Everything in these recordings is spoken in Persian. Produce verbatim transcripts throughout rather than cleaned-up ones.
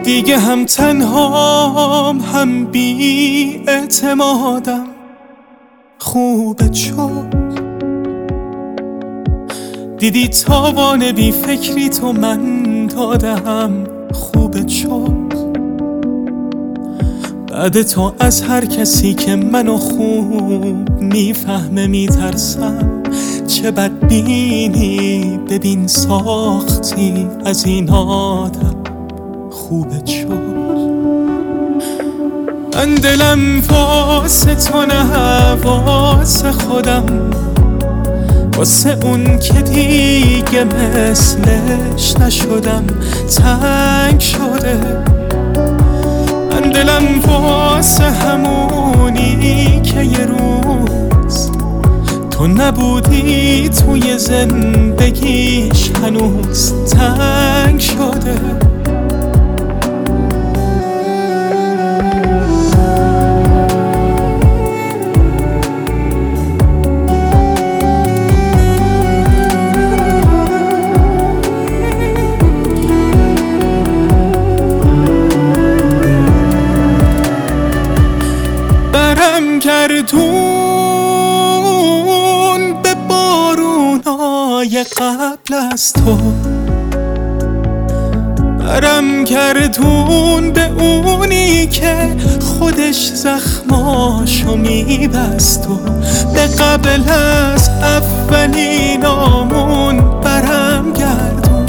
دیگه هم تنهام هم بی اعتمادم. خوبه شد دیدی تاوان بی فکری تو من دادم. خوبه شد بعد تو از هر کسی که منو خوب میفهمه میترسم. چه بدبینی ببین ساختی از این آدم. خوبه شد من دلم واسه تو نه واسه خودم، واسه اون که دیگه مثلش نشدم. تنگ شده من دلم واسه همونی که یه روز تو نبودی توی زندگیش هنوز تنگ شده. برم گردون به بارونای قبل از تو، برم گردون به اونی که خودش زخماشو میبست و به قبل از اولین آمون. برم گردون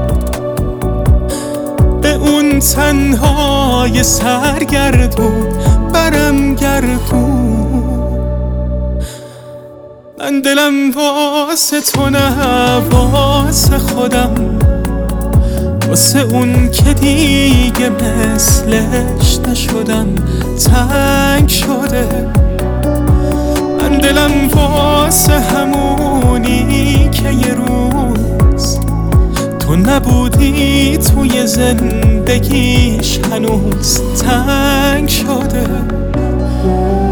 به اون تنهای سرگردون. برم گردون من دلم واسه تو نه واسه خودم، واسه اون که دیگه مثلش نشدم. تنگ شده من دلم واسه همونی که یه روز تو نبودی توی زندگیش هنوز تنگ شده.